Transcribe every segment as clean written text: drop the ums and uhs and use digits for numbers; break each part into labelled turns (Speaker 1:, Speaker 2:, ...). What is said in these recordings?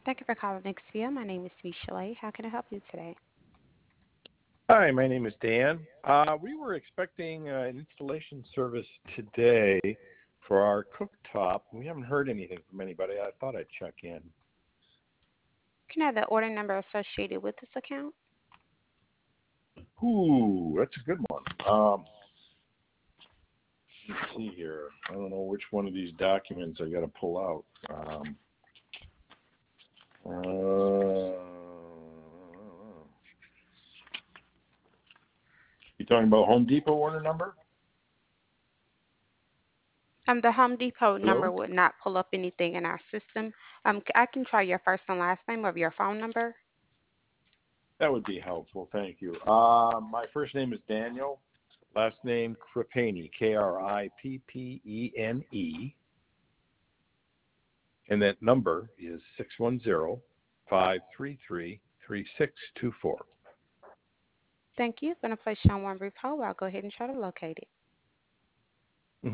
Speaker 1: Thank you for calling Expedia. My name is Michelle. How can I help you today?
Speaker 2: Hi, my name is Dan. We were expecting an installation service today for our cooktop. We haven't heard anything from anybody. I thought I'd check in.
Speaker 1: Can I have the order number associated with this account?
Speaker 2: Ooh, that's a good one. Let's see here. I don't know which one of these documents I got to pull out. You talking about Home Depot order number?
Speaker 1: The Home Depot
Speaker 2: Hello?
Speaker 1: number would not pull up anything in our system. I can try your first and last name of your phone number.
Speaker 2: That would be helpful. Thank you. My first name is Daniel. Last name Krippene, Krippene. And that number is 610-533-3624.
Speaker 1: Thank you. Going to place you on one brief hold. I'll go ahead and try to locate it.
Speaker 2: Mm-hmm.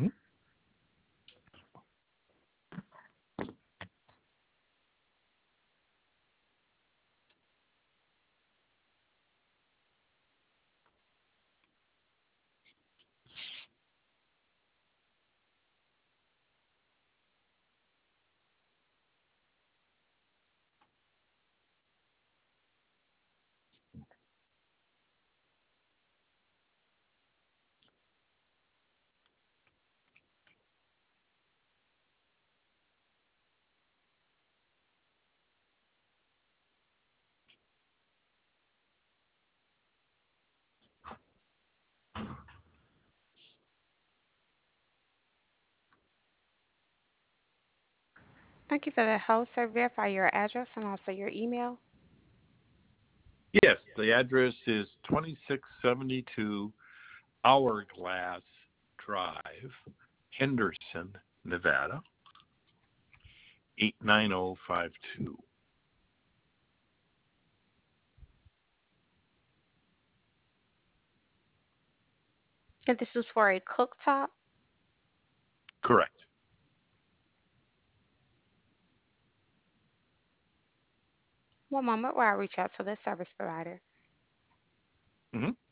Speaker 1: Thank you for the hold, sir. Verify your address and also your email.
Speaker 2: Yes, the address is 2672 Hourglass Drive, Henderson, Nevada, 89052.
Speaker 1: And this is for a cooktop.
Speaker 2: Correct.
Speaker 1: One moment while I reach out to the service provider.
Speaker 2: Mm-hmm.